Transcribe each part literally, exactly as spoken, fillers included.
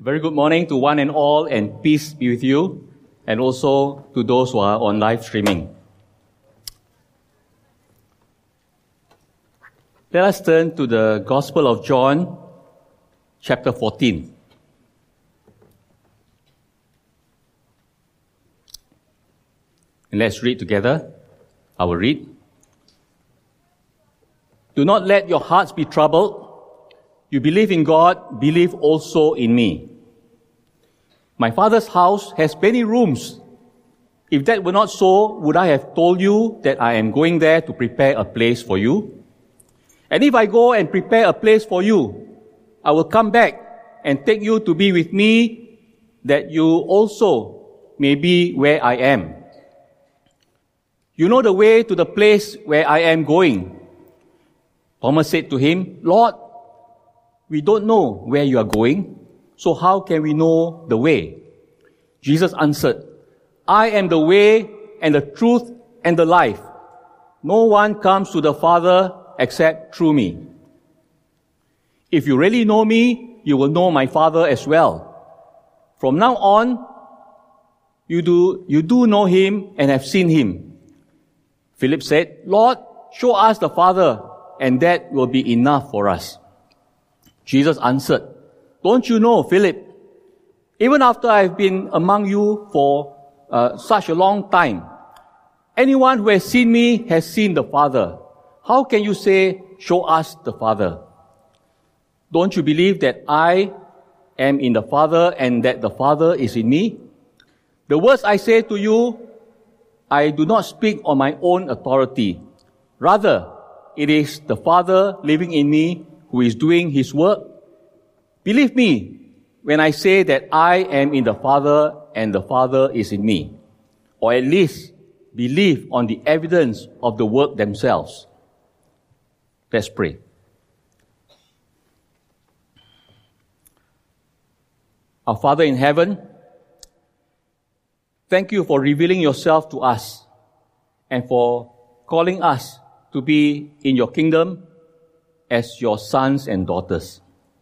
Very good morning to one and all, and peace be with you, and also to those who are on live streaming. Let us turn to the Gospel of John, chapter fourteen. And let's read together. I will read. Do not let your hearts be troubled. You believe in God, believe also in me. My Father's house has many rooms. If that were not so, would I have told you that I am going there to prepare a place for you? And if I go and prepare a place for you, I will come back and take you to be with me, that you also may be where I am. You know the way to the place where I am going. Thomas said to him, Lord, we don't know where you are going, so how can we know the way? Jesus answered, I am the way and the truth and the life. No one comes to the Father except through me. If you really know me, you will know my Father as well. From now on, you do, you do know him and have seen him. Philip said, Lord, show us the Father, and that will be enough for us. Jesus answered, Don't you know, Philip, even after I've been among you for uh, such a long time, anyone who has seen me has seen the Father. How can you say, show us the Father? Don't you believe that I am in the Father and that the Father is in me? The words I say to you, I do not speak on my own authority. Rather, it is the Father living in me who is doing his work. Believe me when I say that I am in the Father and the Father is in me. Or at least believe on the evidence of the work themselves. Let's pray. Our Father in heaven, thank you for revealing yourself to us and for calling us to be in your kingdom as your sons and daughters.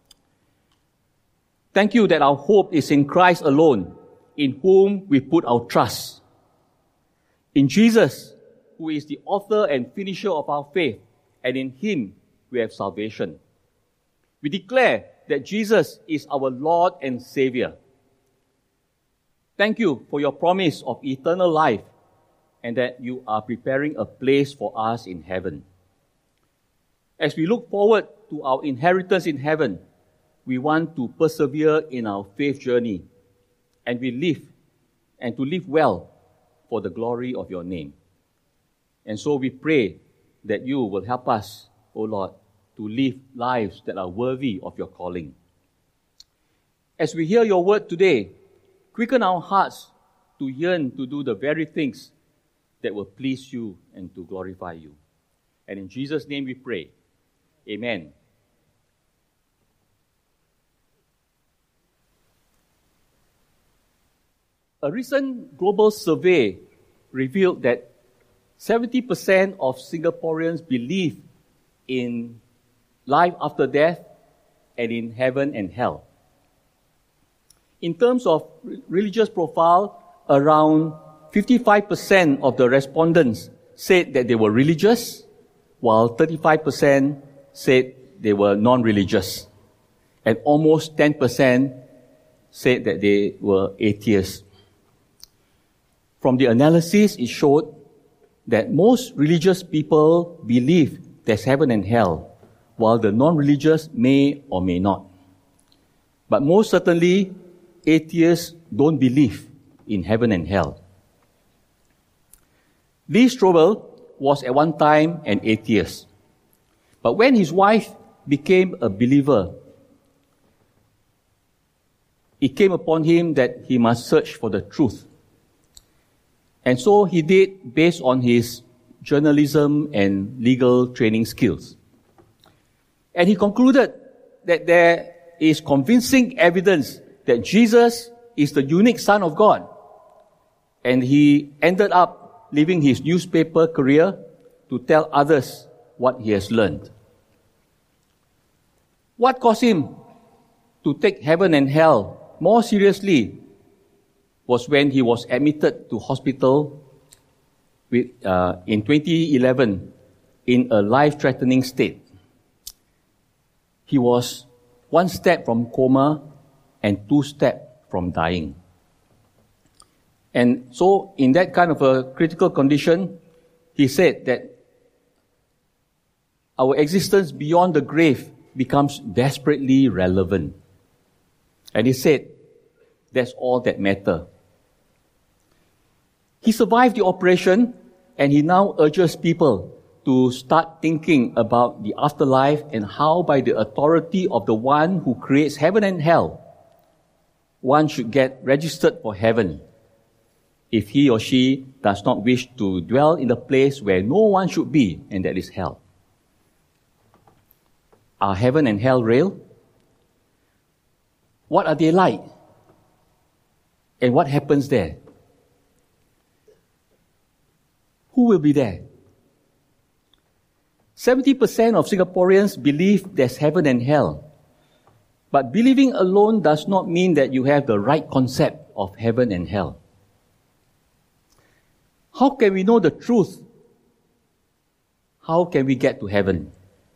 Thank you that our hope is in Christ alone, in whom we put our trust. In Jesus, who is the author and finisher of our faith, and in him we have salvation. We declare that Jesus is our Lord and Savior. Thank you for your promise of eternal life, and that you are preparing a place for us in heaven. As we look forward to our inheritance in heaven, we want to persevere in our faith journey, and we live, and to live well for the glory of your name. And so we pray that you will help us, O Lord, to live lives that are worthy of your calling. As we hear your word today, quicken our hearts to yearn to do the very things that will please you and to glorify you. And in Jesus' name we pray. Amen. A recent global survey revealed that seventy percent of Singaporeans believe in life after death and in heaven and hell. In terms of religious profile, around fifty-five percent of the respondents said that they were religious, while thirty-five percent said they were non-religious, and almost ten percent said that they were atheists. From the analysis, it showed that most religious people believe there's heaven and hell, while the non-religious may or may not. But most certainly, atheists don't believe in heaven and hell. Lee Strobel was at one time an atheist. But when his wife became a believer, it came upon him that he must search for the truth. And so he did based on his journalism and legal training skills. And he concluded that there is convincing evidence that Jesus is the unique Son of God. And he ended up leaving his newspaper career to tell others what he has learned. What caused him to take heaven and hell more seriously was when he was admitted to hospital with, uh, in twenty eleven in a life-threatening state. He was one step from coma and two steps from dying. And so, in that kind of a critical condition, he said that our existence beyond the grave becomes desperately relevant. And he said, that's all that matters. He survived the operation, and he now urges people to start thinking about the afterlife and how, by the authority of the one who creates heaven and hell, one should get registered for heaven if he or she does not wish to dwell in the place where no one should be, and that is hell. Are heaven and hell real? What are they like? And what happens there? Who will be there? seventy percent of Singaporeans believe there's heaven and hell. But believing alone does not mean that you have the right concept of heaven and hell. How can we know the truth? How can we get to heaven?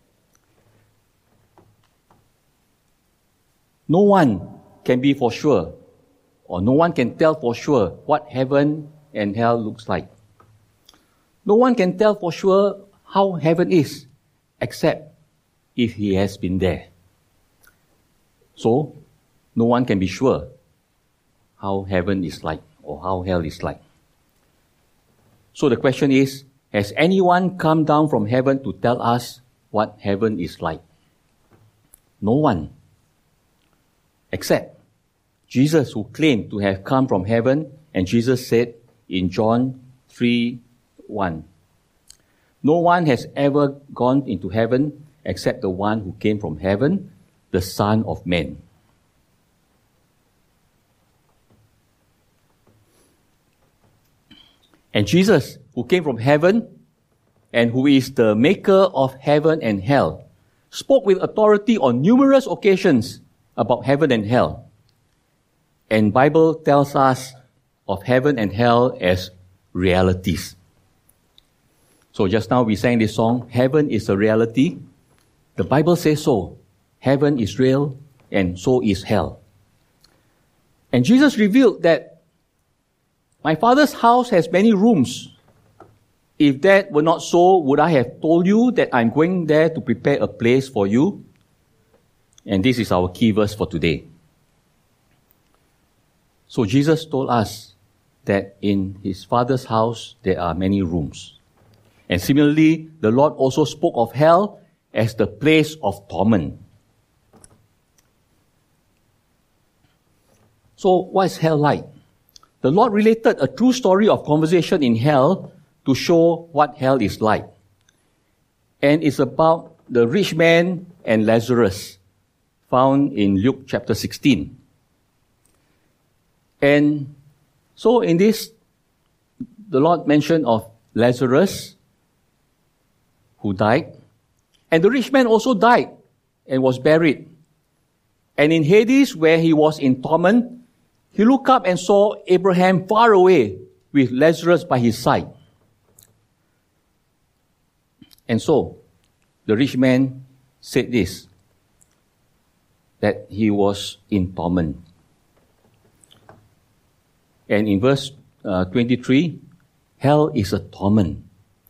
No one can be for sure, or no one can tell for sure what heaven and hell looks like. No one can tell for sure how heaven is, except if he has been there. So, no one can be sure how heaven is like or how hell is like. So the question is, has anyone come down from heaven to tell us what heaven is like? No one. Except Jesus, who claimed to have come from heaven, and Jesus said in John three one, no one has ever gone into heaven except the one who came from heaven, the Son of Man. And Jesus, who came from heaven and who is the maker of heaven and hell, spoke with authority on numerous occasions about heaven and hell. And Bible tells us of heaven and hell as realities. So just now we sang this song, Heaven is a Reality. The Bible says so. Heaven is real, and so is hell. And Jesus revealed that my Father's house has many rooms. If that were not so, would I have told you that I'm going there to prepare a place for you? And this is our key verse for today. So Jesus told us that in his Father's house there are many rooms. And similarly, the Lord also spoke of hell as the place of torment. So what is hell like? The Lord related a true story of conversation in hell to show what hell is like. And it's about the rich man and Lazarus, found in Luke chapter sixteen. And so in this, the Lord mentioned of Lazarus, who died, and the rich man also died and was buried. And in Hades, where he was in torment, he looked up and saw Abraham far away with Lazarus by his side. And so, the rich man said this, that he was in torment. And in verse uh, twenty-three, hell is a torment.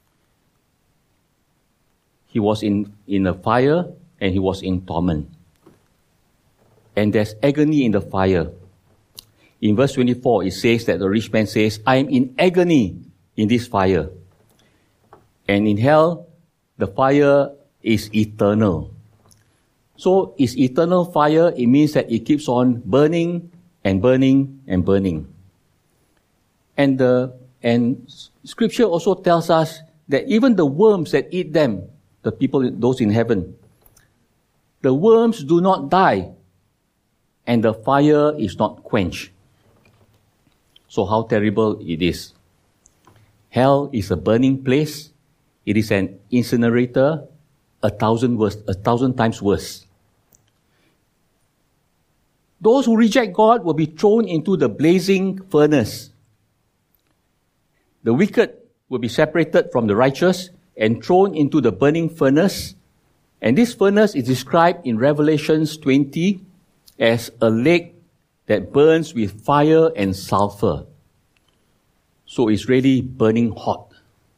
He was in, in a fire and he was in torment. And there's agony in the fire. In verse twenty-four, it says that the rich man says, I am in agony in this fire. And in hell, the fire is eternal. So, it's eternal fire. It means that it keeps on burning and burning and burning. And the and Scripture also tells us that even the worms that eat them, the people, those in heaven, the worms do not die, and the fire is not quenched. So how terrible it is. Hell is a burning place. It is an incinerator, a thousand worse, a thousand times worse. Those who reject God will be thrown into the blazing furnace. The wicked will be separated from the righteous and thrown into the burning furnace. And this furnace is described in Revelation twenty as a lake that burns with fire and sulfur. So it's really burning hot.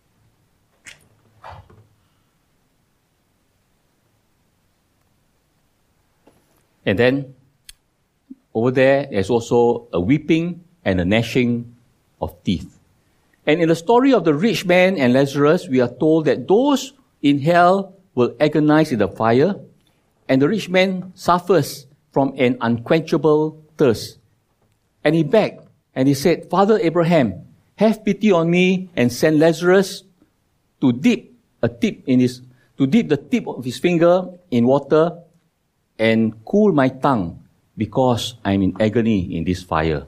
And then, over there, there's also a weeping and a gnashing of teeth. And in the story of the rich man and Lazarus, we are told that those in hell will agonize in the fire, and the rich man suffers from an unquenchable thirst. And he begged, and he said, Father Abraham, have pity on me and send Lazarus to dip a tip in his, to dip the tip of his finger in water and cool my tongue, because I'm in agony in this fire.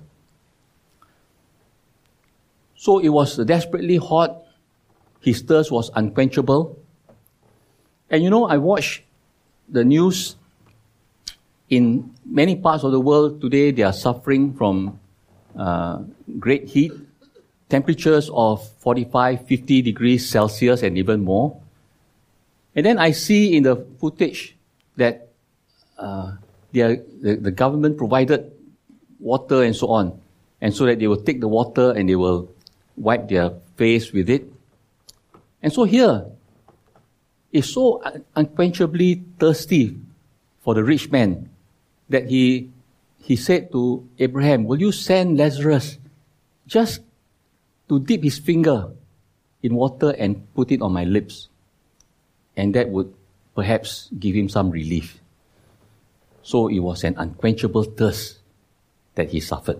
So it was desperately hot. His thirst was unquenchable. And you know, I watched the news. In many parts of the world today, they are suffering from uh, great heat, temperatures of forty-five, fifty degrees Celsius and even more. And then I see in the footage that uh, they are, the, the government provided water and so on, and so that they will take the water and they will wipe their face with it. And so here, is so un- unquenchably thirsty for the rich man that he he said to Abraham, will you send Lazarus just to dip his finger in water and put it on my lips? And that would perhaps give him some relief. So it was an unquenchable thirst that he suffered.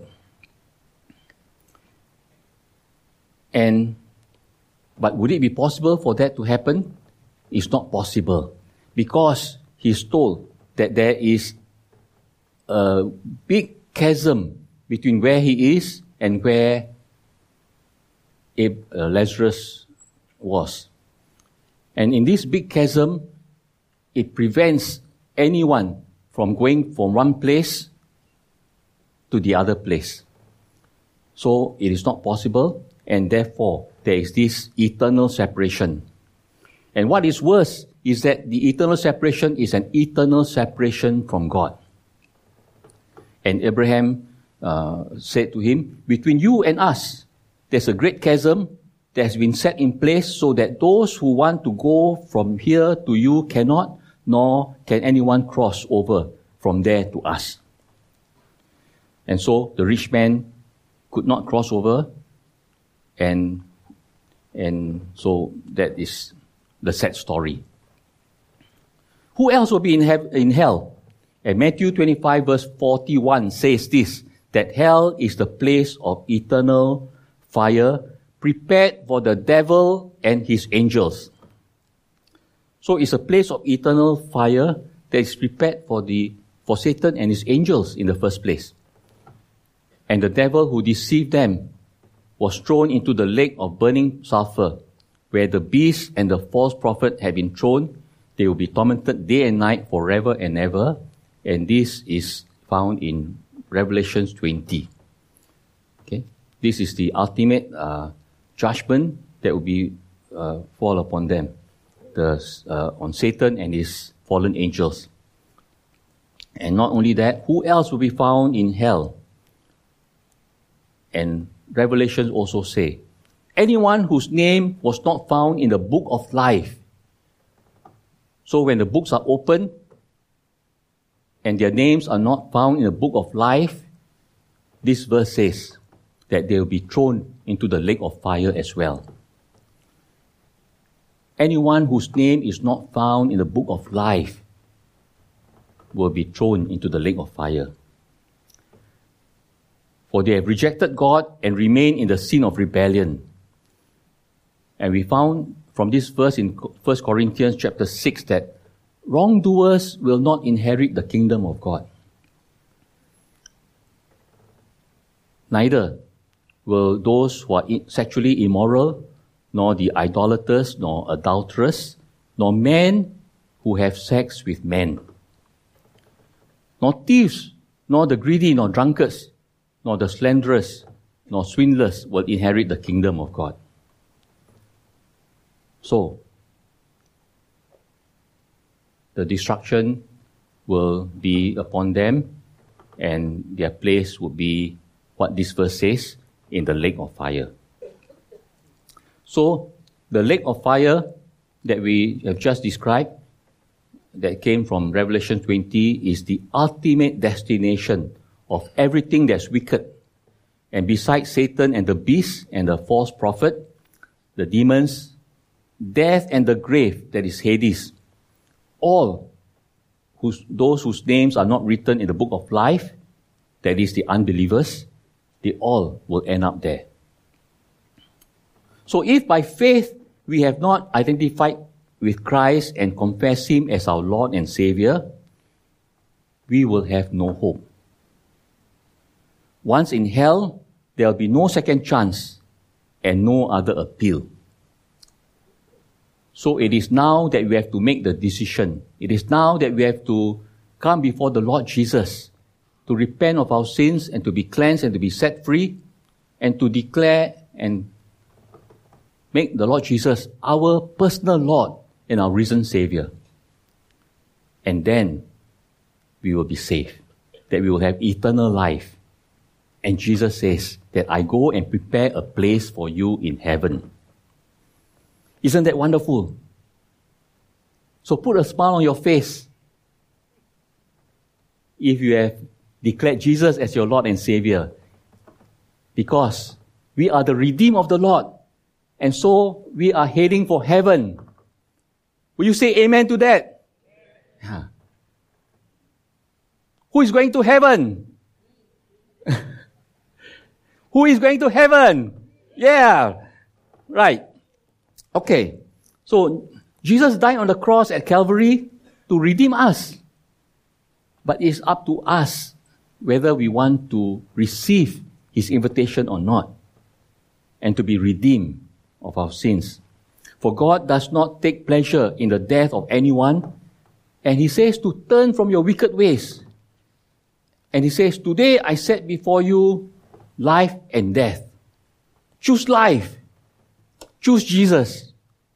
And, but would it be possible for that to happen? It's not possible, because he's told that there is a big chasm between where he is and where Ab- uh, Lazarus was. And in this big chasm, it prevents anyone from going from one place to the other place. So it is not possible, and therefore there is this eternal separation. And what is worse is that the eternal separation is an eternal separation from God. And Abraham uh, said to him, between you and us, there's a great chasm that has been set in place so that those who want to go from here to you cannot, nor can anyone cross over from there to us. And so the rich man could not cross over, and and so that is the sad story. Who else will be in, he- in hell? And Matthew twenty-five verse forty-one says this, that hell is the place of eternal fire prepared for the devil and his angels. So it's a place of eternal fire that is prepared for the for Satan and his angels in the first place. And the devil who deceived them was thrown into the lake of burning sulfur, where the beast and the false prophet have been thrown. They will be tormented day and night forever and ever. And this is found in Revelation twenty. Okay, this is the ultimate uh, judgment that will be uh, fall upon them, the uh, on Satan and his fallen angels. And not only that, who else will be found in hell? And Revelation also say, anyone whose name was not found in the book of life. So when the books are opened and their names are not found in the book of life, this verse says that they will be thrown into the lake of fire as well. Anyone whose name is not found in the book of life will be thrown into the lake of fire. For they have rejected God and remain in the sin of rebellion. And we found from this verse in First Corinthians chapter six that wrongdoers will not inherit the kingdom of God. Neither will those who are sexually immoral, nor the idolaters, nor adulterers, nor men who have sex with men, nor thieves, nor the greedy, nor drunkards, nor the slanderers, nor swindlers will inherit the kingdom of God. So, the destruction will be upon them, and their place will be what this verse says, in the lake of fire. So, the lake of fire that we have just described, that came from Revelation twenty, is the ultimate destination of everything that's wicked. And besides Satan and the beast and the false prophet, the demons, death and the grave, that is Hades, all whose, those whose names are not written in the book of life, that is the unbelievers, they all will end up there. So if by faith we have not identified with Christ and confessed Him as our Lord and Savior, we will have no hope. Once in hell, there will be no second chance and no other appeal. So it is now that we have to make the decision. It is now that we have to come before the Lord Jesus to repent of our sins and to be cleansed and to be set free and to declare and make the Lord Jesus our personal Lord and our risen Savior. And then we will be saved, that we will have eternal life. And Jesus says that I go and prepare a place for you in heaven. Isn't that wonderful? So put a smile on your face if you have declared Jesus as your Lord and Savior, because we are the redeemed of the Lord, and so we are heading for heaven. Will you say amen to that? Yeah. Who is going to heaven? Who is going to heaven? Yeah. Right. Okay. So, Jesus died on the cross at Calvary to redeem us. But it's up to us whether we want to receive His invitation or not, and to be redeemed of our sins. For God does not take pleasure in the death of anyone, and He says to turn from your wicked ways. And He says, today I set before you life and death. Choose life. Choose Jesus.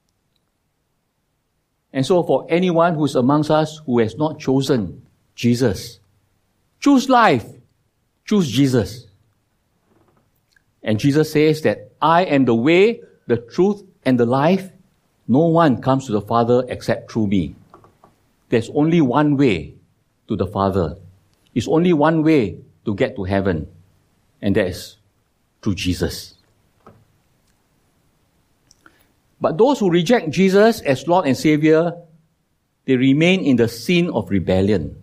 And so for anyone who is amongst us who has not chosen Jesus, choose life. Choose Jesus. And Jesus says that I am the way, the truth, and the life. No one comes to the Father except through me. There's only one way to the Father. It's only one way to get to heaven. And that is through Jesus. But those who reject Jesus as Lord and Savior, they remain in the sin of rebellion.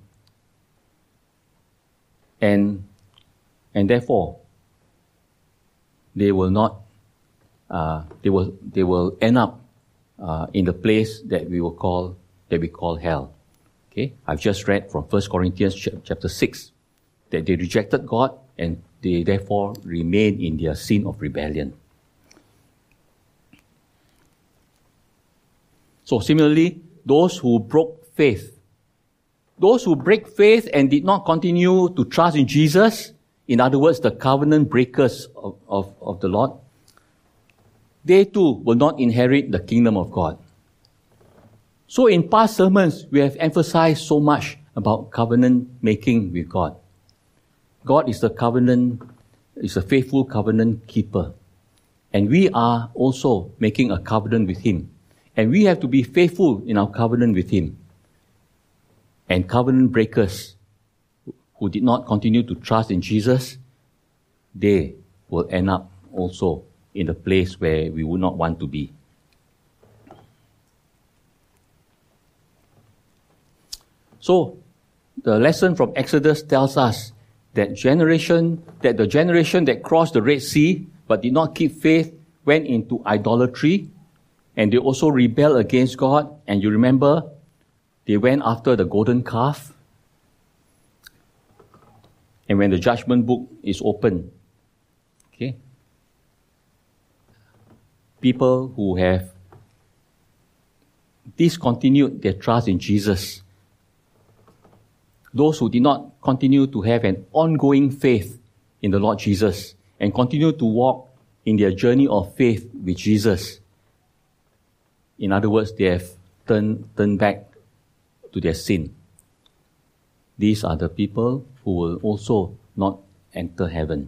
And, and therefore, they will not, uh, they will, they will end up uh, in the place that we will call, that we call hell. Okay? I've just read from First Corinthians chapter six that they rejected God and they therefore remain in their sin of rebellion. So similarly, those who broke faith, those who break faith and did not continue to trust in Jesus, in other words, the covenant breakers of, of, of the Lord, they too will not inherit the kingdom of God. So in past sermons, we have emphasized so much about covenant making with God. God is the covenant, is a faithful covenant keeper. And we are also making a covenant with Him. And we have to be faithful in our covenant with Him. And covenant breakers who did not continue to trust in Jesus, they will end up also in the place where we would not want to be. So, the lesson from Exodus tells us that generation, that the generation that crossed the Red Sea but did not keep faith went into idolatry, and they also rebelled against God. And you remember, they went after the golden calf. And when the judgment book is open, okay, people who have discontinued their trust in Jesus those who did not continue to have an ongoing faith in the Lord Jesus and continue to walk in their journey of faith with Jesus. In other words, they have turned, turned back to their sin. These are the people who will also not enter heaven.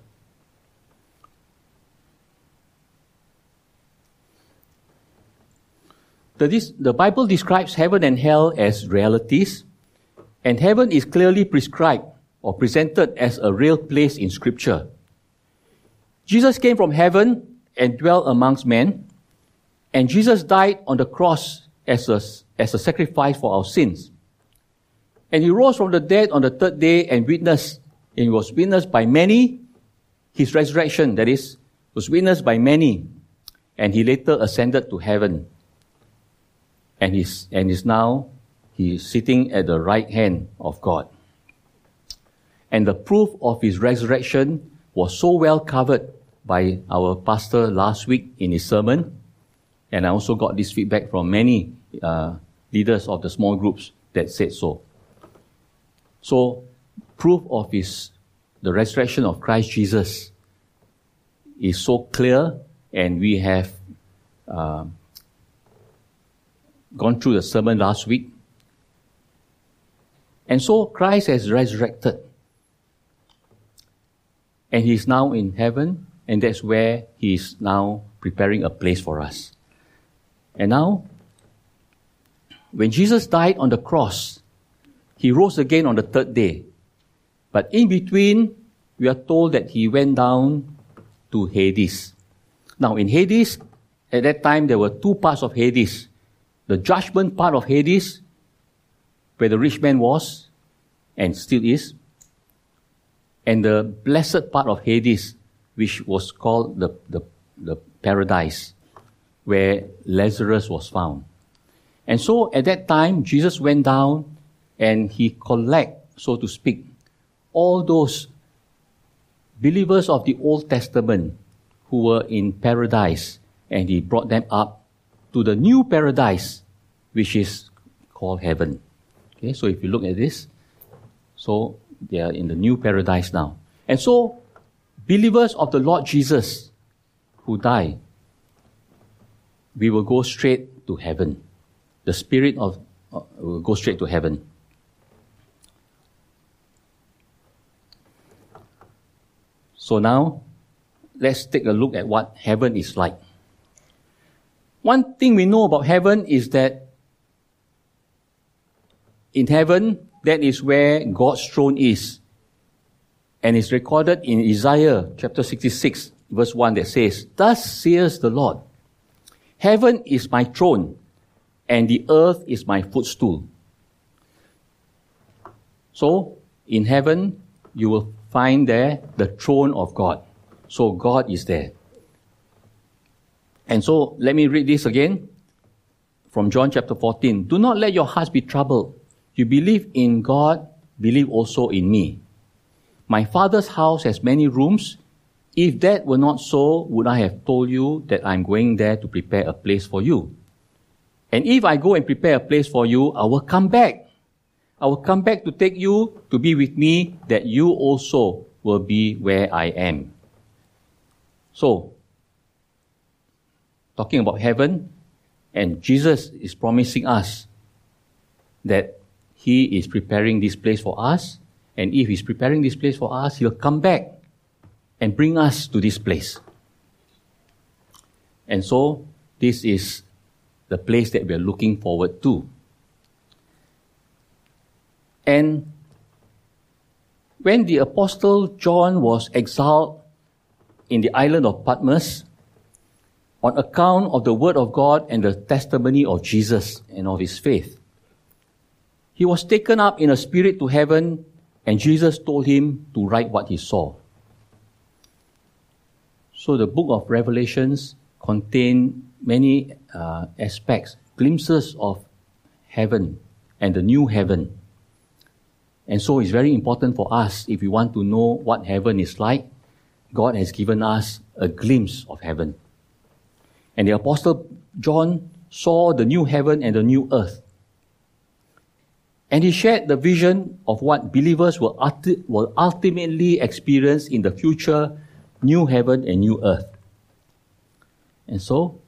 The, this, the Bible describes heaven and hell as realities, and heaven is clearly prescribed or presented as a real place in Scripture. Jesus came from heaven and dwelt amongst men, and Jesus died on the cross as a, as a sacrifice for our sins. And he rose from the dead on the third day and witnessed, and was witnessed by many, his resurrection, that is, was witnessed by many, and he later ascended to heaven. And is and is now he is sitting at the right hand of God. And the proof of his resurrection was so well covered by our pastor last week in his sermon. And I also got this feedback from many uh, leaders of the small groups that said so. So, proof of his the resurrection of Christ Jesus is so clear, and we have uh, gone through the sermon last week. And so Christ has resurrected. And he is now in heaven, and that's where he is now preparing a place for us. And now, when Jesus died on the cross, he rose again on the third day. But in between, we are told that he went down to Hades. Now, in Hades, at that time, there were two parts of Hades. The judgment part of Hades, where the rich man was, and still is, and the blessed part of Hades, which was called the, the, the paradise, where Lazarus was found. And so at that time, Jesus went down and he collect, so to speak, all those believers of the Old Testament who were in paradise, and he brought them up to the new paradise, which is called heaven. Okay, so if you look at this, so they are in the new paradise now. And so, believers of the Lord Jesus who die, we will go straight to heaven. The spirit of uh, will go straight to heaven. So now, let's take a look at what heaven is like. One thing we know about heaven is that in heaven, that is where God's throne is. And it's recorded in Isaiah chapter sixty-six, verse one, that says, "Thus says the Lord, heaven is my throne, and the earth is my footstool." So, in heaven, you will find there the throne of God. So God is there. And so, let me read this again from John chapter fourteen. "Do not let your hearts be troubled. You believe in God, believe also in me. My Father's house has many rooms. If that were not so, would I have told you that I'm going there to prepare a place for you? And if I go and prepare a place for you, I will come back. I will come back to take you to be with me, that you also will be where I am." So, talking about heaven, and Jesus is promising us that he is preparing this place for us, and if he's preparing this place for us, he'll come back and bring us to this place. And so, this is the place that we are looking forward to. And when the Apostle John was exiled in the island of Patmos on account of the word of God and the testimony of Jesus and of his faith, he was taken up in a spirit to heaven, and Jesus told him to write what he saw. So the book of Revelations contains many uh, aspects, glimpses of heaven and the new heaven. And so it's very important for us, if we want to know what heaven is like, God has given us a glimpse of heaven. And the Apostle John saw the new heaven and the new earth. And he shared the vision of what believers will, ulti- will ultimately experience in the future new heaven and new earth. And so,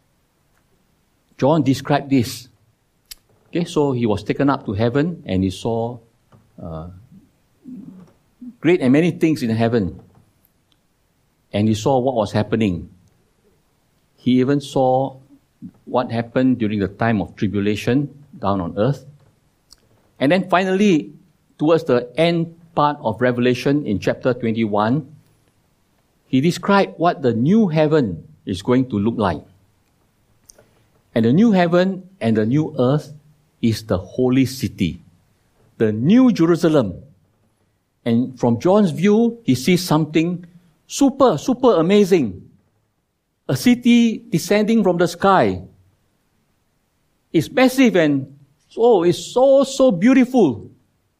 John described this. Okay, so he was taken up to heaven and he saw uh, great and many things in heaven. And he saw what was happening. He even saw what happened during the time of tribulation down on earth. And then finally, towards the end part of Revelation in chapter twenty-one, he described what the new heaven is going to look like. And the new heaven and the new earth is the holy city, the new Jerusalem. And from John's view, he sees something super, super amazing. A city descending from the sky. It's massive and oh, it's so, so beautiful.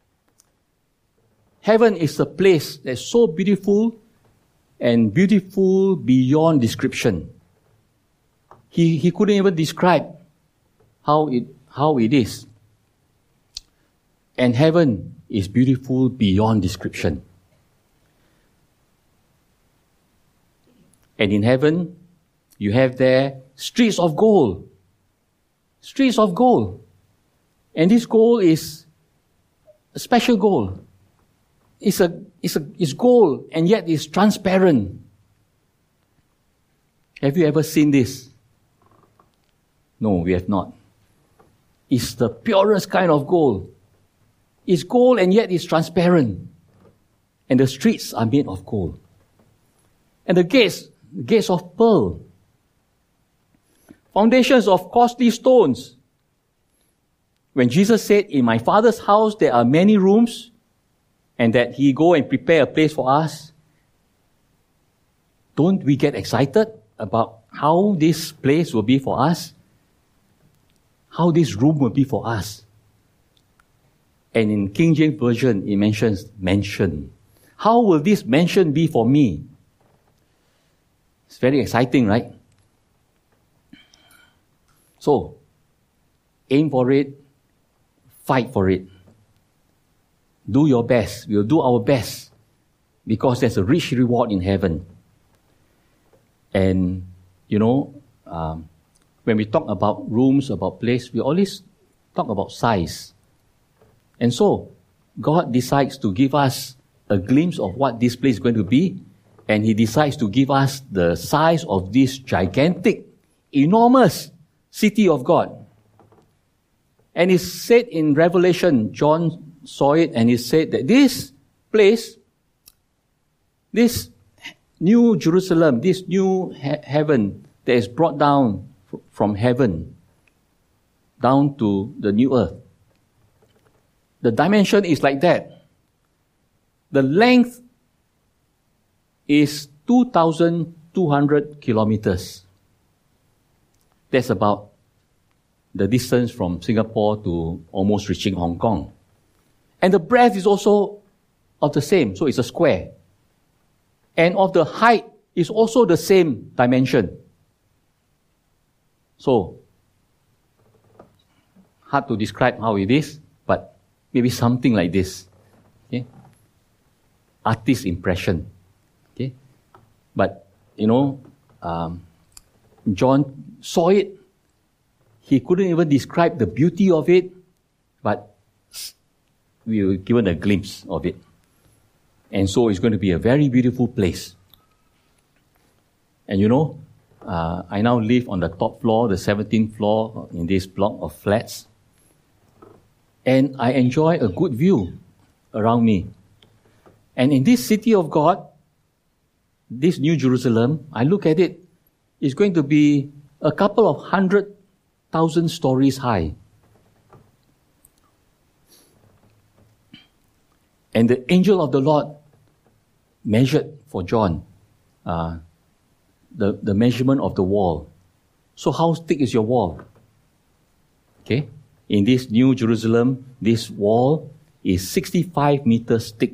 Heaven is a place that's so beautiful and beautiful beyond description. He, he couldn't even describe how it, how it is. And heaven is beautiful beyond description. And in heaven, you have there streets of gold. Streets of gold. And this gold is a special gold. It's a, it's a, it's gold and yet it's transparent. Have you ever seen this? No, we have not. It's the purest kind of gold. It's gold and yet it's transparent. And the streets are made of gold. And the gates, gates of pearl. Foundations of costly stones. When Jesus said, in my Father's house there are many rooms, and that He go and prepare a place for us, don't we get excited about how this place will be for us? How this room will be for us? And in King James Version, it mentions mansion. How will this mansion be for me? It's very exciting, right? So, aim for it, fight for it. Do your best. We'll do our best because there's a rich reward in heaven. And, you know, um, when we talk about rooms, about place, we always talk about size. And so, God decides to give us a glimpse of what this place is going to be, and He decides to give us the size of this gigantic, enormous city of God. And it's said in Revelation, John saw it and he said that this place, this new Jerusalem, this new he- heaven that is brought down f- from heaven down to the new earth, the dimension is like that. The length is two thousand two hundred kilometers. That's about the distance from Singapore to almost reaching Hong Kong. And the breadth is also of the same, so it's a square. And of the height is also the same dimension. So, hard to describe how it is, but maybe something like this. Okay? Artist impression. Okay? But, you know, um, John saw it. He couldn't even describe the beauty of it, but we were given a glimpse of it. And so it's going to be a very beautiful place. And you know, uh, I now live on the top floor, the seventeenth floor in this block of flats. And I enjoy a good view around me. And in this city of God, this New Jerusalem, I look at it, it's going to be a couple of hundred thousand stories high. And the angel of the Lord measured for John uh, the, the measurement of the wall. So how thick is your wall? Okay? In this New Jerusalem, this wall is sixty-five meters thick.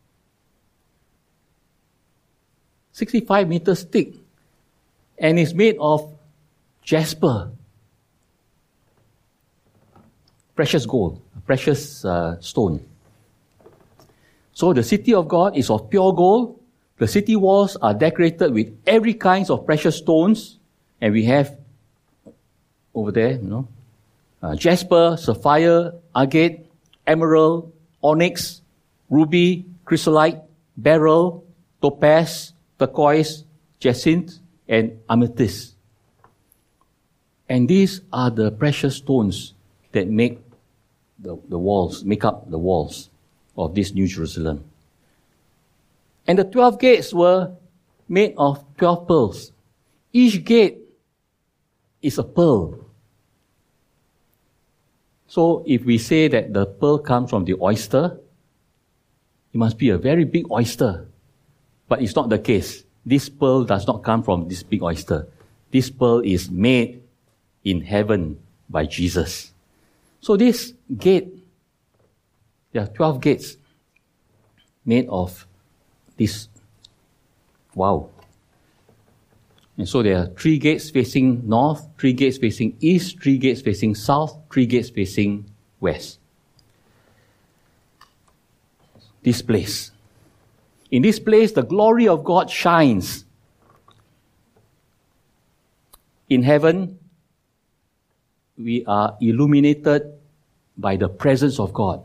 sixty-five meters thick. And it's made of jasper. Precious gold. precious uh, stone. So the city of God is of pure gold. The city walls are decorated with every kind of precious stones. And we have over there, you know, uh, jasper, sapphire, agate, emerald, onyx, ruby, chrysolite, beryl, topaz, turquoise, jacinth, and amethyst. And these are the precious stones that make the, the walls, make up the walls of this New Jerusalem. And the twelve gates were made of twelve pearls. Each gate is a pearl. So if we say that the pearl comes from the oyster, it must be a very big oyster. But it's not the case. This pearl does not come from this big oyster. This pearl is made in heaven by Jesus. So this gate, there are twelve gates made of this. Wow. And so there are three gates facing north, three gates facing east, three gates facing south, three gates facing west. This place. In this place, the glory of God shines. In heaven, we are illuminated by the presence of God.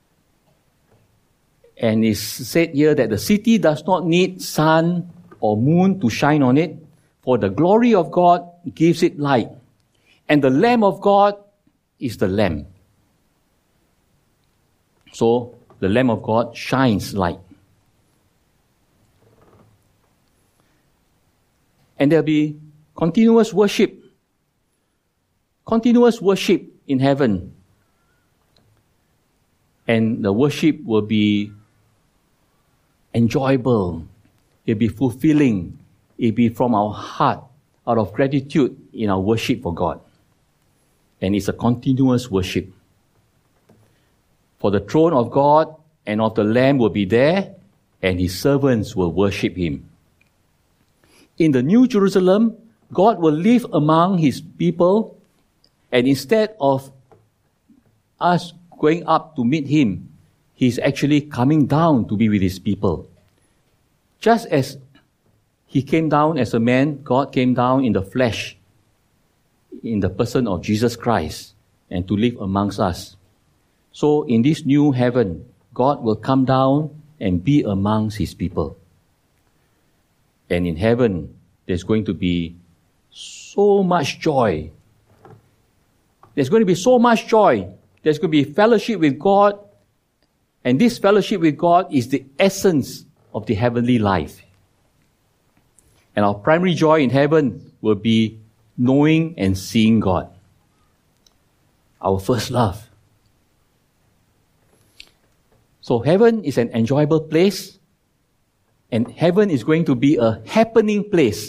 And it's said here that the city does not need sun or moon to shine on it, for the glory of God gives it light. And the Lamb of God is the Lamb. So, the Lamb of God shines light. And there'll be continuous worship. Continuous worship in heaven. And the worship will be enjoyable. It'll be fulfilling. It'll be from our heart, out of gratitude in our worship for God. And it's a continuous worship. For the throne of God and of the Lamb will be there, and His servants will worship Him. In the New Jerusalem, God will live among His people, and instead of us going up to meet Him, He's actually coming down to be with His people. Just as He came down as a man, God came down in the flesh, in the person of Jesus Christ, and to live amongst us. So in this new heaven, God will come down and be amongst His people. And in heaven, there's going to be so much joy. There's going to be so much joy. There's going to be fellowship with God. And this fellowship with God is the essence of the heavenly life. And our primary joy in heaven will be knowing and seeing God. Our first love. So heaven is an enjoyable place. And heaven is going to be a happening place.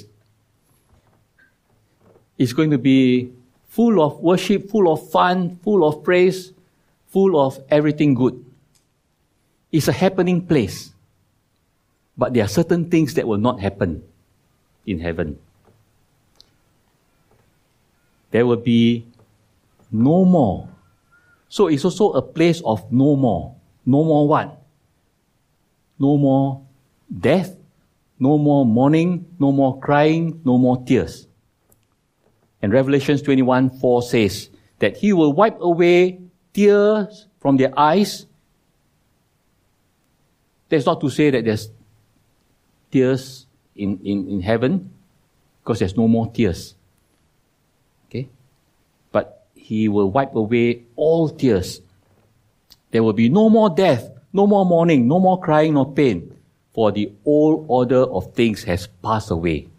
It's going to be full of worship, full of fun, full of praise, full of everything good. It's a happening place. But there are certain things that will not happen in heaven. There will be no more. So it's also a place of no more. No more what? No more death, no more mourning, no more crying, no more tears. And Revelation twenty-one four says that He will wipe away tears from their eyes. That's not to say that there's tears in, in, in heaven, because there's no more tears. Okay? But He will wipe away all tears. There will be no more death, no more mourning, no more crying, no pain. For the old order of things has passed away.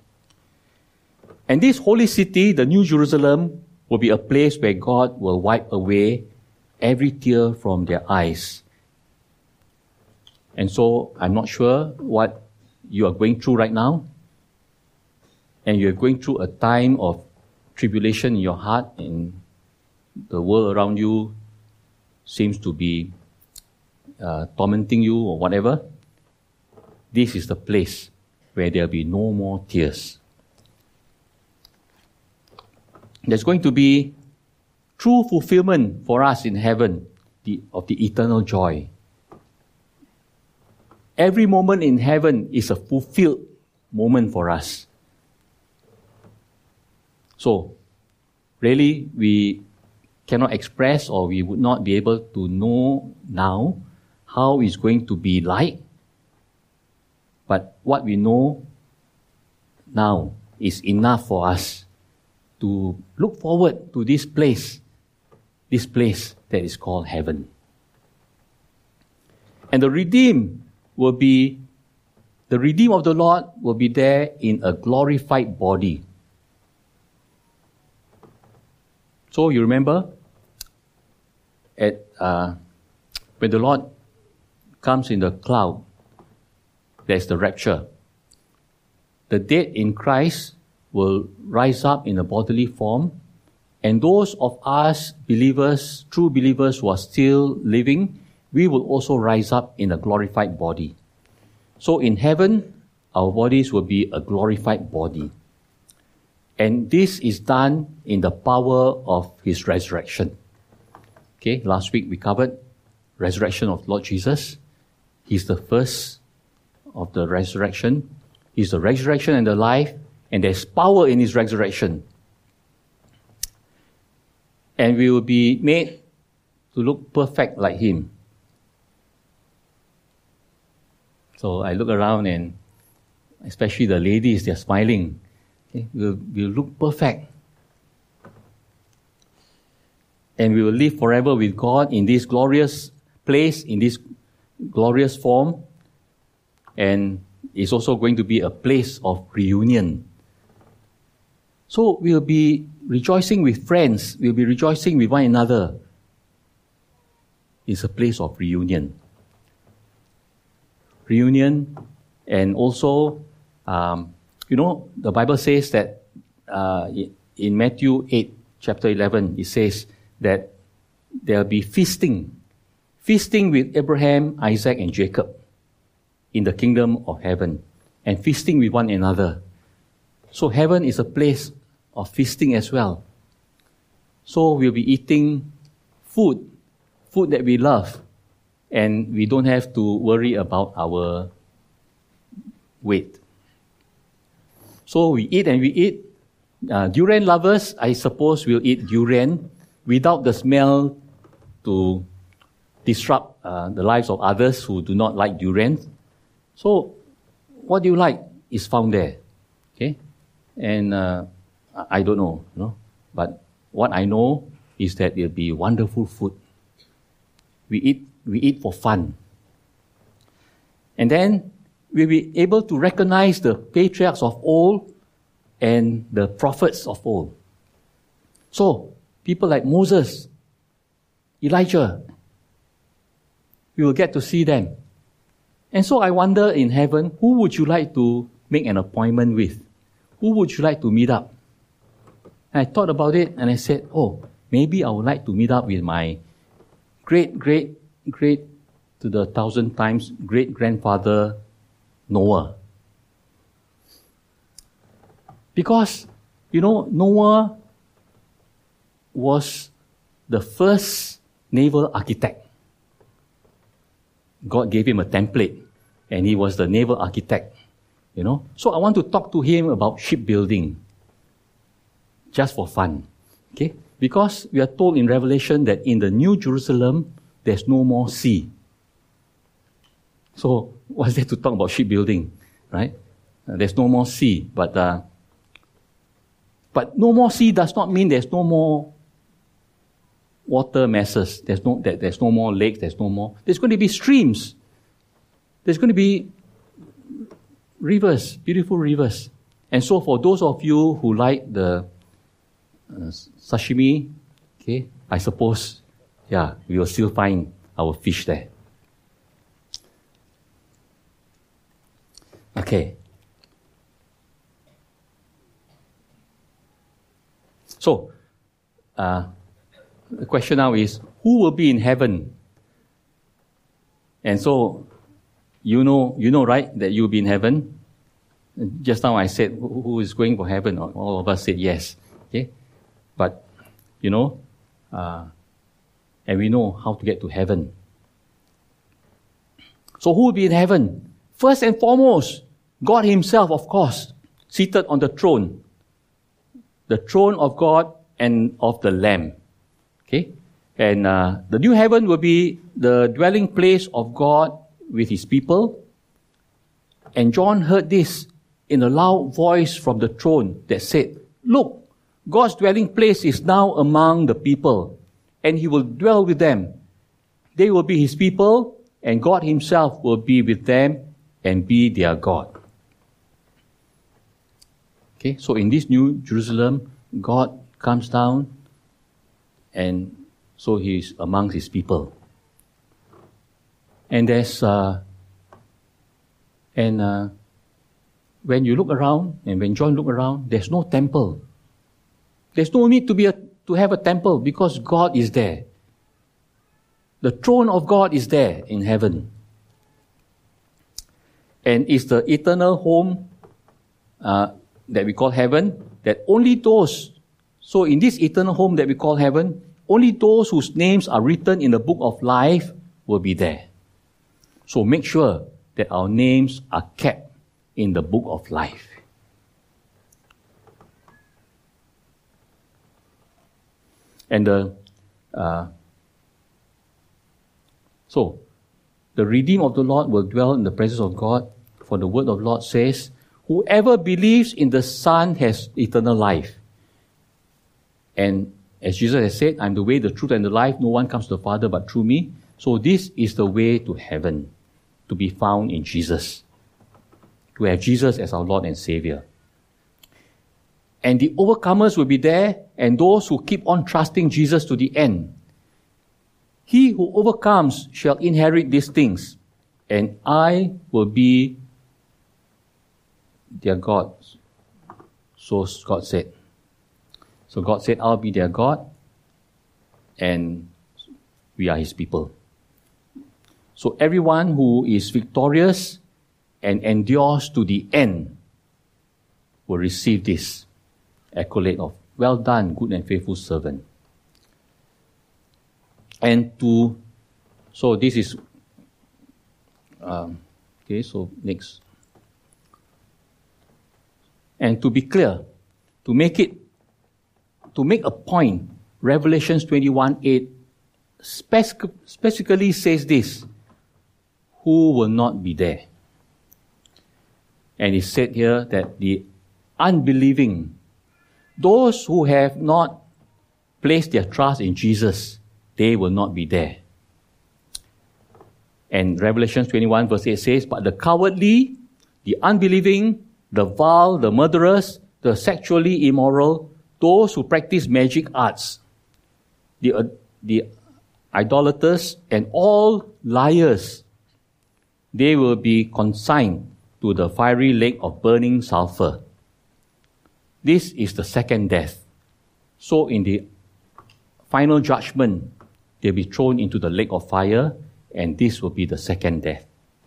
And this holy city, the New Jerusalem, will be a place where God will wipe away every tear from their eyes. And so, I'm not sure what you are going through right now. And you're going through a time of tribulation in your heart, and the world around you seems to be uh, tormenting you or whatever. This is the place where there will be no more tears. There's going to be true fulfillment for us in heaven. the, of the eternal joy. Every moment in heaven is a fulfilled moment for us. So, really, we cannot express, or we would not be able to know now how it's going to be like. But what we know now is enough for us to look forward to this place, this place that is called heaven. And the redeemed will be, the redeemed of the Lord will be there in a glorified body. So you remember, at uh, when the Lord comes in the cloud, there's the rapture. The dead in Christ will rise up in a bodily form, and those of us believers, true believers who are still living, we will also rise up in a glorified body. So in heaven, our bodies will be a glorified body. And this is done in the power of His resurrection. Okay, last week we covered resurrection of Lord Jesus. He's the first of the resurrection. He's the resurrection and the life, and there's power in His resurrection. And we will be made to look perfect like Him. So I look around, and especially the ladies, they're smiling. Okay? We'll, we'll look perfect. And we will live forever with God in this glorious place, in this glorious form. And it's also going to be a place of reunion. So we'll be rejoicing with friends. We'll be rejoicing with one another. It's a place of reunion. Reunion, and also, um, you know, the Bible says that uh, in Matthew eight, chapter eleven, it says that there'll be feasting, feasting with Abraham, Isaac, and Jacob in the kingdom of heaven, and feasting with one another. So heaven is a place of feasting as well. So we'll be eating food, food that we love, and we don't have to worry about our weight. So we eat and we eat. Uh, durian lovers, I suppose, will eat durian without the smell to disrupt uh, the lives of others who do not like durian. So what do you like is found there. Okay? And uh, I don't know, you know. But what I know is that it'll be wonderful food. We eat We eat for fun. And then we'll be able to recognize the patriarchs of old and the prophets of old. So, people like Moses, Elijah, we will get to see them. And so I wonder in heaven, who would you like to make an appointment with? Who would you like to meet up? And I thought about it and I said, oh, maybe I would like to meet up with my great, great, great to the thousand times great-grandfather Noah. Because, you know, Noah was the first naval architect. God gave him a template, and he was the naval architect, you know. So I want to talk to him about shipbuilding, just for fun, okay? Because we are told in Revelation that in the New Jerusalem, there's no more sea. So, what's there to talk about shipbuilding, right? Uh, there's no more sea, but uh, but no more sea does not mean there's no more water masses. There's no there, there's no more lakes. There's no more. There's going to be streams. There's going to be rivers, beautiful rivers. And so, for those of you who like the uh, sashimi, okay, I suppose. Yeah, we will still find our fish there. Okay. So, uh, the question now is, who will be in heaven? And so, you know, you know, right, that you'll be in heaven. Just now I said, who is going for heaven? All of us said yes. Okay, but you know. Uh, and we know how to get to heaven. So who will be in heaven? First and foremost, God himself, of course, seated on the throne. The throne of God and of the Lamb. Okay? And uh, the new heaven will be the dwelling place of God with his people. And John heard this in a loud voice from the throne that said, "Look, God's dwelling place is now among the people, and he will dwell with them. They will be his people, and God himself will be with them and be their God." Okay, so in this new Jerusalem, God comes down, and so he is amongst his people. And there's, uh, and uh, when you look around, and when John looked around, there's no temple. There's no need to be a, to have a temple because God is there. The throne of God is there in heaven. And it's the eternal home uh, that we call heaven, that only those, so in this eternal home that we call heaven, only those whose names are written in the book of life will be there. So make sure that our names are kept in the book of life. And the, uh, so, the redeemed of the Lord will dwell in the presence of God, for the word of the Lord says, "Whoever believes in the Son has eternal life." And as Jesus has said, "I'm the way, the truth, and the life. No one comes to the Father but through me." So this is the way to heaven, to be found in Jesus, to have Jesus as our Lord and Savior. And the overcomers will be there, and those who keep on trusting Jesus to the end. "He who overcomes shall inherit these things, and I will be their God." So God said. So God said, "I'll be their God, and we are his people." So everyone who is victorious and endures to the end will receive this accolade of, "Well done, good and faithful servant." And to, so this is, um, okay, so next. And to be clear, to make it, to make a point, Revelation twenty-one eight spec- specifically says this: who will not be there? And it said here that the unbelieving, those who have not placed their trust in Jesus, they will not be there. And Revelation twenty-one verse eight says, "But the cowardly, the unbelieving, the vile, the murderers, the sexually immoral, those who practice magic arts, the, uh, the idolaters, and all liars, they will be consigned to the fiery lake of burning sulfur. This is the second death. So in the final judgment, they'll be thrown into the lake of fire, and this will be the second death."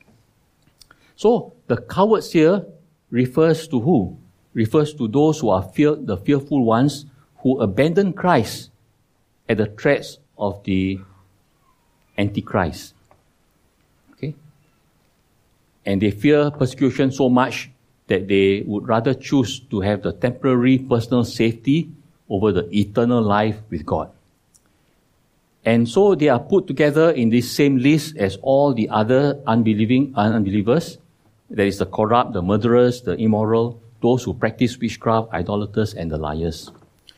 So the cowards here refers to who? Refers to those who are fear, the fearful ones who abandon Christ at the threats of the Antichrist. Okay? And they fear persecution so much that they would rather choose to have the temporary personal safety over the eternal life with God. And so they are put together in this same list as all the other unbelieving unbelievers. That is the corrupt, the murderers, the immoral, those who practice witchcraft, idolaters, and the liars.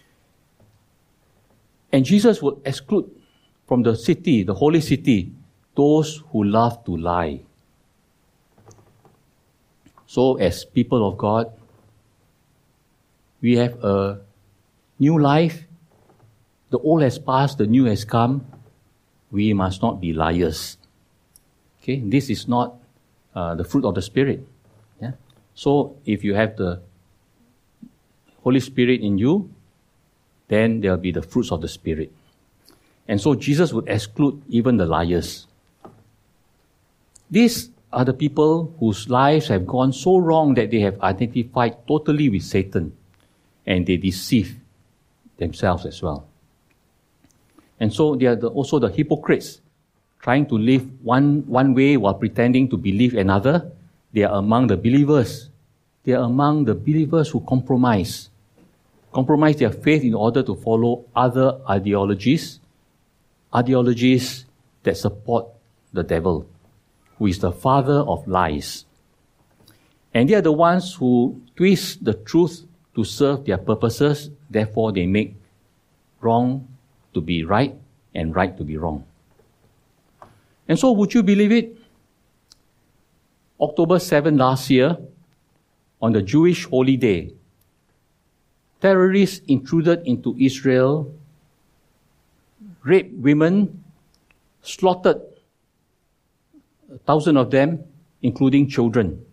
And Jesus will exclude from the city, the holy city, those who love to lie. So as people of God, we have a new life. The old has passed, the new has come. We must not be liars. Okay, this is not uh, the fruit of the Spirit. Yeah. So if you have the Holy Spirit in you, then there will be the fruits of the Spirit. And so Jesus would exclude even the liars. These are the people whose lives have gone so wrong that they have identified totally with Satan, and they deceive themselves as well. And so they are the, also the hypocrites, trying to live one, one way while pretending to believe another. They are among the believers. They are among the believers who compromise. Compromise their faith in order to follow other ideologies, ideologies that support the devil, who is the father of lies. And they are the ones who twist the truth to serve their purposes. Therefore, they make wrong to be right and right to be wrong. And so, would you believe it? October seventh last year, on the Jewish holy day, terrorists intruded into Israel, raped women, slaughtered a thousand of them, including children.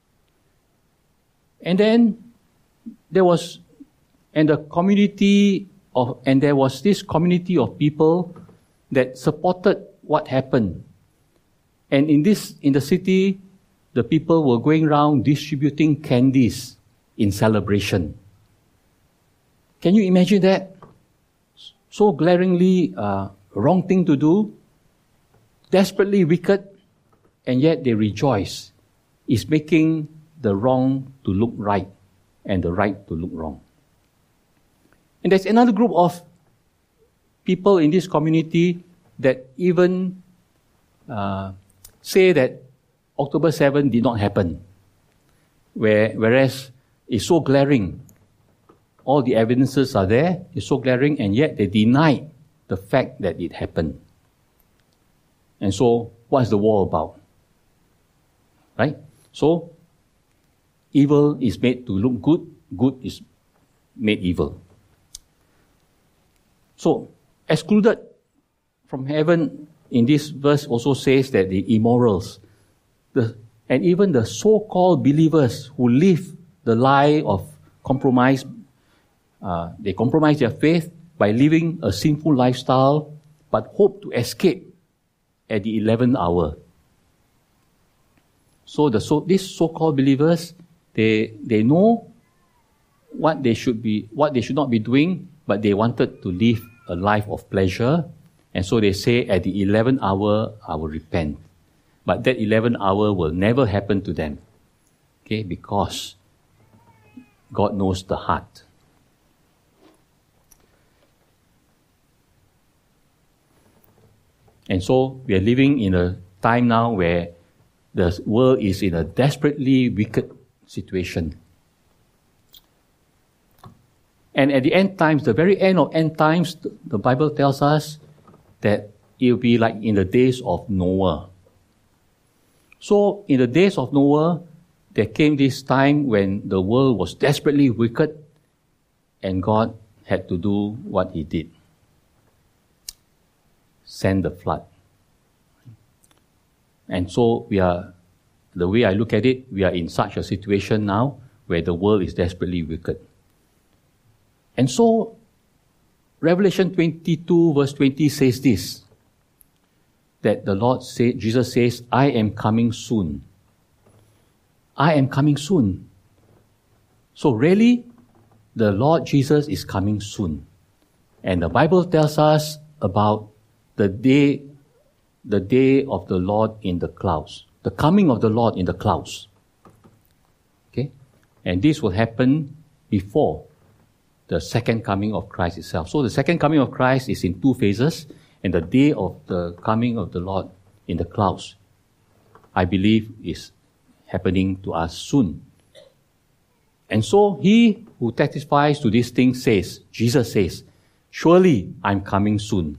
And then there was, and the community of, and there was this community of people that supported what happened. And in this, in the city, the people were going around distributing candies in celebration. Can you imagine that? So glaringly uh, wrong thing to do, desperately wicked, and yet they rejoice. It's making the wrong to look right and the right to look wrong. And there's another group of people in this community that even uh, say that October seventh did not happen, where, whereas it's so glaring. All the evidences are there, it's so glaring, and yet they deny the fact that it happened. And so, what's the war about? Right? So, evil is made to look good, good is made evil. So, excluded from heaven in this verse also says that the immorals, the, and even the so-called believers who live the lie of compromise, uh, they compromise their faith by living a sinful lifestyle, but hope to escape at the eleventh hour. So the so these so-called believers, they they know what they should be, what they should not be doing, but they wanted to live a life of pleasure, and so they say, at the eleventh hour, I will repent. But that eleventh hour will never happen to them, okay? Because God knows the heart. And so we are living in a time now where the world is in a desperately wicked situation. And at the end times, the very end of end times, the Bible tells us that it will be like in the days of Noah. So in the days of Noah, there came this time when the world was desperately wicked and God had to do what He did. Send the flood. And so we are, the way I look at it, we are in such a situation now where the world is desperately wicked. And so, Revelation twenty-two verse twenty says this, that the Lord say, Jesus says, I am coming soon. I am coming soon. So really, the Lord Jesus is coming soon. And the Bible tells us about the day, the day of the Lord in the clouds, the coming of the Lord in the clouds. Okay? And this will happen before the second coming of Christ itself. So the second coming of Christ is in two phases, and the day of the coming of the Lord in the clouds, I believe, is happening to us soon. And so he who testifies to these things says, Jesus says, surely I'm coming soon.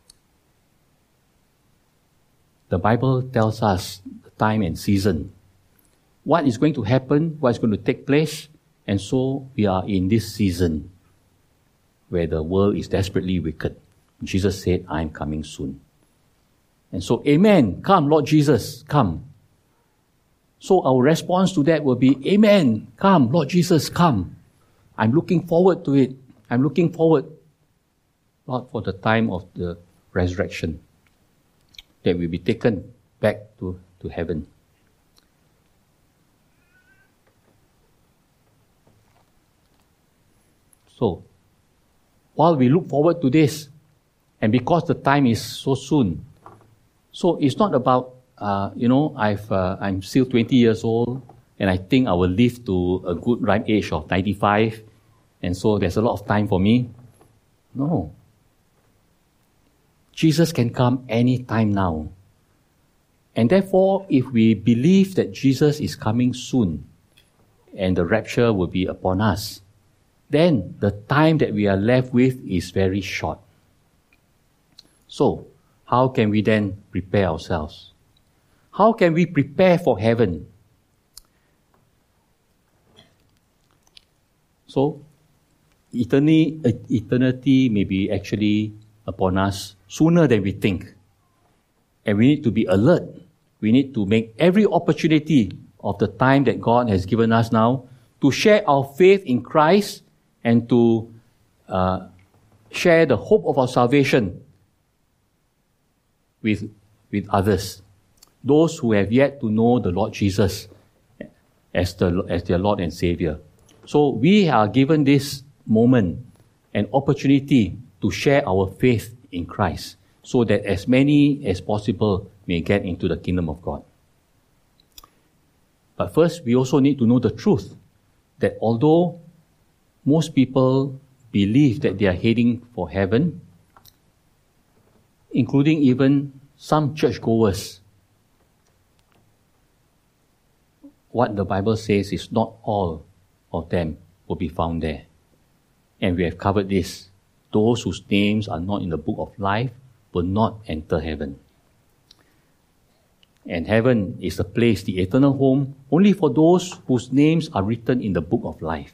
The Bible tells us the time and season, what is going to happen, what is going to take place. And so we are in this season where the world is desperately wicked. Jesus said, I am coming soon. And so, amen. Come, Lord Jesus, come. So our response to that will be, amen. Come, Lord Jesus, come. I'm looking forward to it. I'm looking forward, Lord, for the time of the resurrection, that we'll be taken back to, to heaven. So, while we look forward to this, And because the time is so soon, so it's not about, uh, you know, I've, uh, I'm still twenty years old, and I think I will live to a good ripe age of ninety-five, and so there's a lot of time for me. No. Jesus can come any time now. And therefore, if we believe that Jesus is coming soon, and the rapture will be upon us, then the time that we are left with is very short. So, how can we then prepare ourselves? How can we prepare for heaven? So, eternity, eternity may be actually upon us sooner than we think. And we need to be alert. We need to make every opportunity of the time that God has given us now to share our faith in Christ and to uh, share the hope of our salvation with, with others. Those who have yet to know the Lord Jesus as, the, as their Lord and Savior. So we are given this moment, an opportunity to share our faith in Christ so that as many as possible may get into the kingdom of God. But first, we also need to know the truth that although most people believe that they are heading for heaven, including even some churchgoers, what the Bible says is not all of them will be found there. And we have covered this. Those whose names are not in the book of life will not enter heaven. And heaven is a place, the eternal home, only for those whose names are written in the book of life.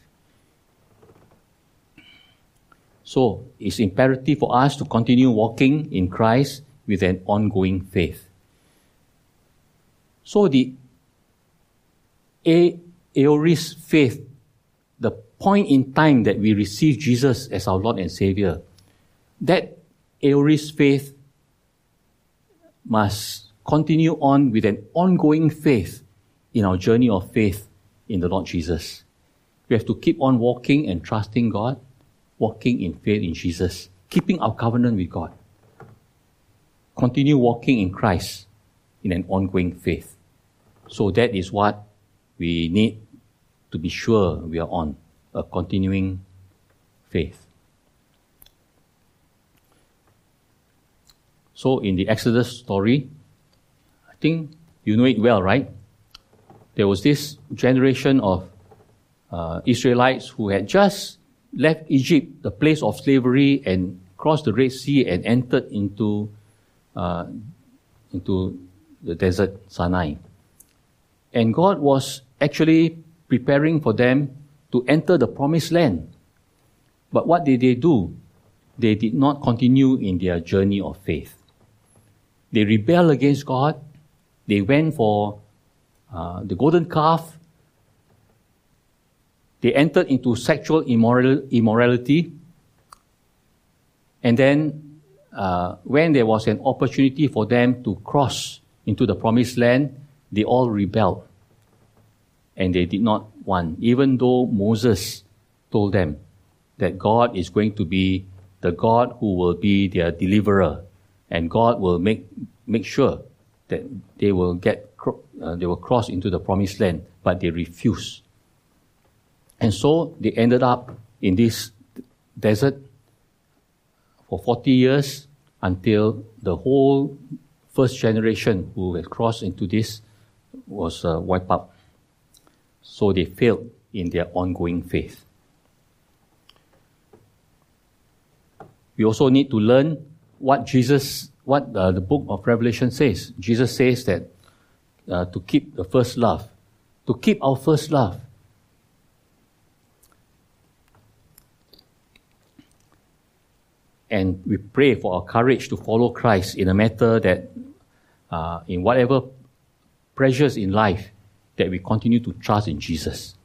So, it's imperative for us to continue walking in Christ with an ongoing faith. So, the a- aorist faith, the point in time that we receive Jesus as our Lord and Savior, that aorist faith must continue on with an ongoing faith in our journey of faith in the Lord Jesus. We have to keep on walking and trusting God, walking in faith in Jesus, keeping our covenant with God. Continue walking in Christ in an ongoing faith. So that is what we need to be sure we are on, a continuing faith. So in the Exodus story, I think you know it well, right? There was this generation of uh, Israelites who had just left Egypt, the place of slavery, and crossed the Red Sea and entered into uh, into the desert Sinai. And God was actually preparing for them to enter the promised land. But what did they do? They did not continue in their journey of faith. They rebelled against God. They went for uh, the golden calf. They entered into sexual immoral, immorality. And then, uh, when there was an opportunity for them to cross into the promised land, they all rebelled. And they did not want, even though Moses told them that God is going to be the God who will be their deliverer, and God will make make sure that they will get uh, they will cross into the promised land, but they refused. And so they ended up in this desert for forty years until the whole first generation who had crossed into this was uh, wiped out. So they failed in their ongoing faith. We also need to learn what Jesus, what uh, the book of Revelation says. Jesus says that uh, to keep the first love, to keep our first love. And we pray for our courage to follow Christ in a matter that, uh, in whatever pressures in life, that we continue to trust in Jesus.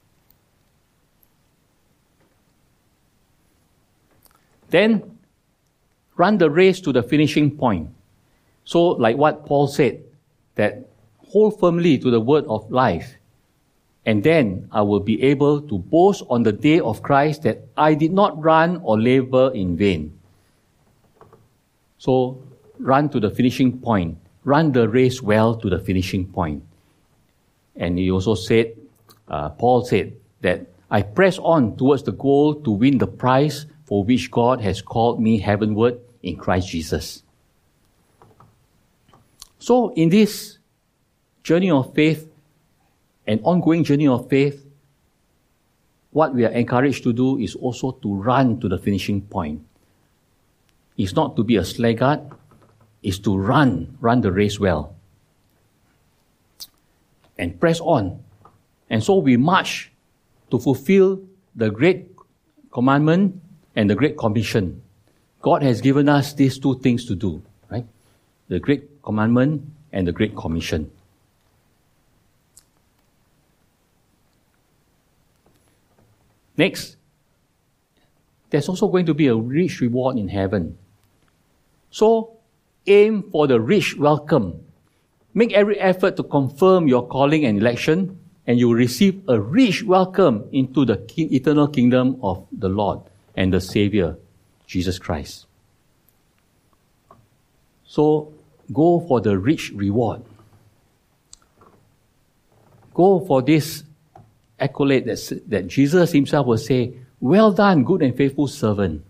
Then, run the race to the finishing point. So, like what Paul said, that hold firmly to the word of life, and then I will be able to boast on the day of Christ that I did not run or labor in vain. So run to the finishing point. Run the race well to the finishing point. And he also said, uh, Paul said, that I press on towards the goal to win the prize for which God has called me heavenward in Christ Jesus. So in this journey of faith, an ongoing journey of faith, what we are encouraged to do is also to run to the finishing point. It's not to be a sluggard, it's to run, run the race well. And press on. And so we march to fulfill the great commandment and the great commission. God has given us these two things to do, right? The great commandment and the great commission. Next, there's also going to be a rich reward in heaven. So, aim for the rich welcome. Make every effort to confirm your calling and election, and you will receive a rich welcome into the king, eternal kingdom of the Lord and the Savior, Jesus Christ. So, go for the rich reward. Go for this accolade that, that Jesus himself will say, well done, good and faithful servant.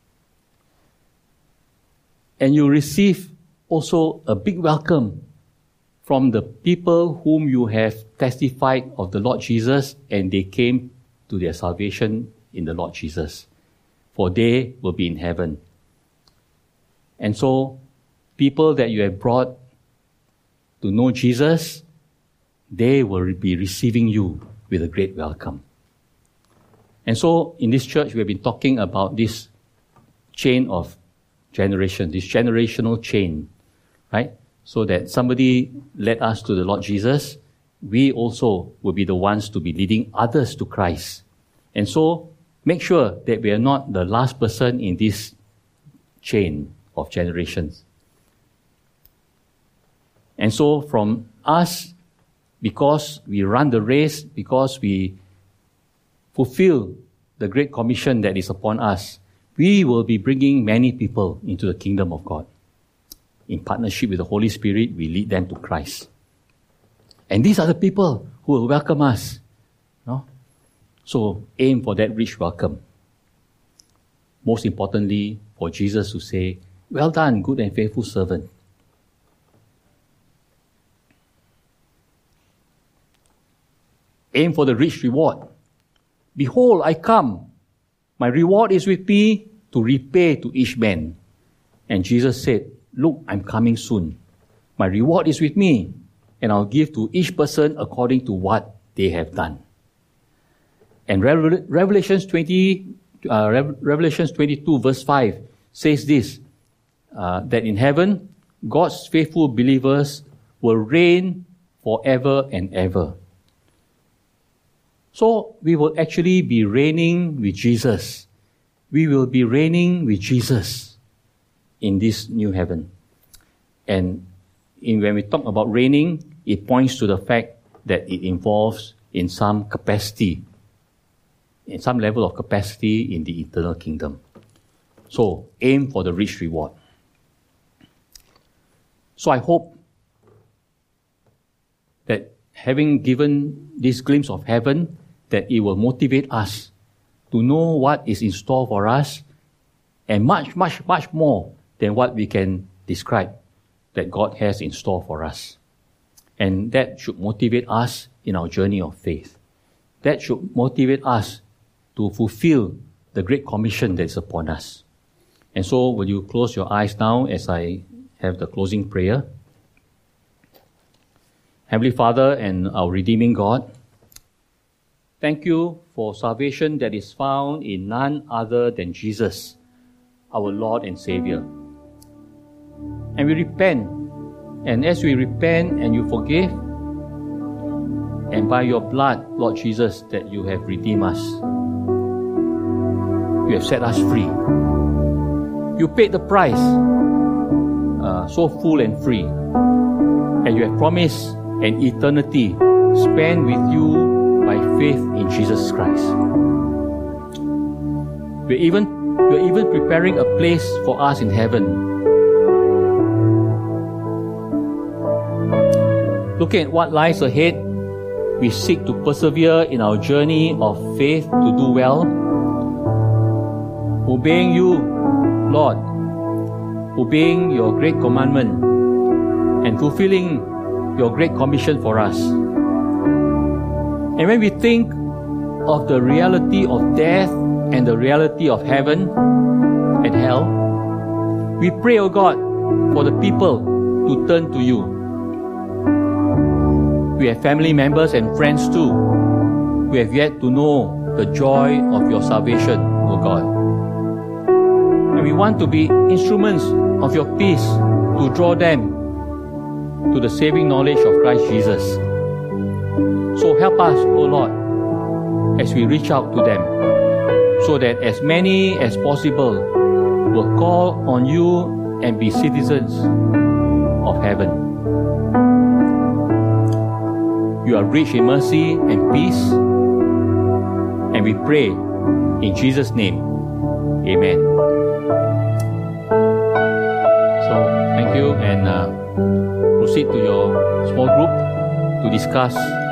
And you receive also a big welcome from the people whom you have testified of the Lord Jesus, and they came to their salvation in the Lord Jesus. For they will be in heaven. And so, people that you have brought to know Jesus, they will be receiving you with a great welcome. And so, in this church, we have been talking about this chain of generation, this generational chain, right? So that somebody led us to the Lord Jesus, we also will be the ones to be leading others to Christ. And so, make sure that we are not the last person in this chain of generations. And so, from us, because we run the race, because we fulfill the great commission that is upon us, we will be bringing many people into the kingdom of God. In partnership with the Holy Spirit, we lead them to Christ. And these are the people who will welcome us. No? So aim for that rich welcome. Most importantly, for Jesus to say, well done, good and faithful servant. Aim for the rich reward. Behold, I come. My reward is with me to repay to each man. And Jesus said, look, I'm coming soon. My reward is with me, and I'll give to each person according to what they have done. And Revelations twenty, uh, Revelations twenty-two, verse five says this, uh, that in heaven, God's faithful believers will reign forever and ever. So we will actually be reigning with Jesus. We will be reigning with Jesus in this new heaven. And in, when we talk about reigning, it points to the fact that it involves in some capacity, in some level of capacity in the eternal kingdom. So aim for the rich reward. So I hope that having given this glimpse of heaven, that it will motivate us to know what is in store for us, and much, much, much more than what we can describe that God has in store for us. And that should motivate us in our journey of faith. That should motivate us to fulfill the great commission that is upon us. And so, will you close your eyes now as I have the closing prayer? Heavenly Father and our redeeming God, thank you for salvation that is found in none other than Jesus, our Lord and Savior. And we repent. And as we repent and you forgive, and by your blood, Lord Jesus, that you have redeemed us, you have set us free. You paid the price, uh, so full and free. And you have promised an eternity spent with you by faith in Jesus Christ. We're even, we're even preparing a place for us in heaven, looking at what lies ahead, we seek to persevere in our journey of faith to do well, obeying you, Lord, obeying your great commandment, and fulfilling your great commission for us. And when we think of the reality of death and the reality of heaven and hell, we pray, O God, for the people to turn to you. We have family members and friends too who have yet to know the joy of your salvation, O God. And we want to be instruments of your peace to draw them to the saving knowledge of Christ Jesus. So help us, O Lord, as we reach out to them, so that as many as possible will call on you and be citizens of heaven. You are rich in mercy and peace, and we pray in Jesus' name. Amen. So, thank you, and uh, proceed to your small group to discuss